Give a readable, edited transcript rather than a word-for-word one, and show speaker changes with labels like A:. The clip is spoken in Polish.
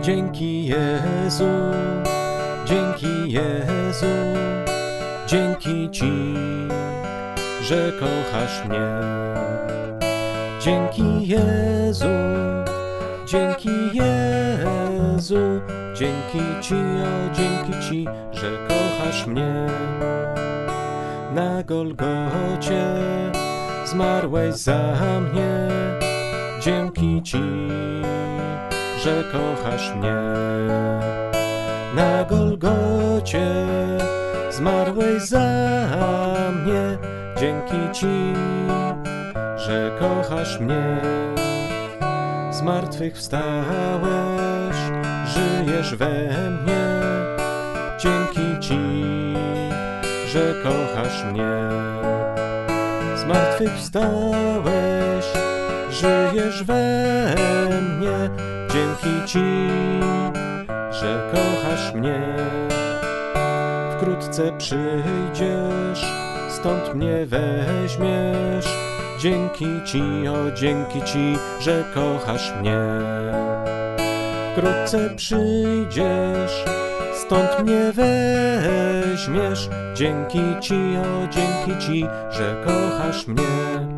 A: Dzięki Jezu, dzięki Jezu, dzięki Ci, że kochasz mnie. Dzięki Jezu, dzięki Jezu, dzięki Ci, o dzięki Ci, że kochasz mnie. Na Golgocie zmarłeś za mnie, dzięki Ci, że kochasz mnie. Na Golgocie zmarłeś za mnie, dzięki Ci, że kochasz mnie. Zmartwychwstałeś, żyjesz we mnie, dzięki Ci, że kochasz mnie. Zmartwychwstałeś, żyjesz we mnie, dzięki Ci, że kochasz mnie. Wkrótce przyjdziesz, stąd mnie weźmiesz, dzięki Ci, o dzięki Ci, że kochasz mnie. Wkrótce przyjdziesz, stąd mnie weźmiesz, dzięki Ci, o dzięki Ci, że kochasz mnie.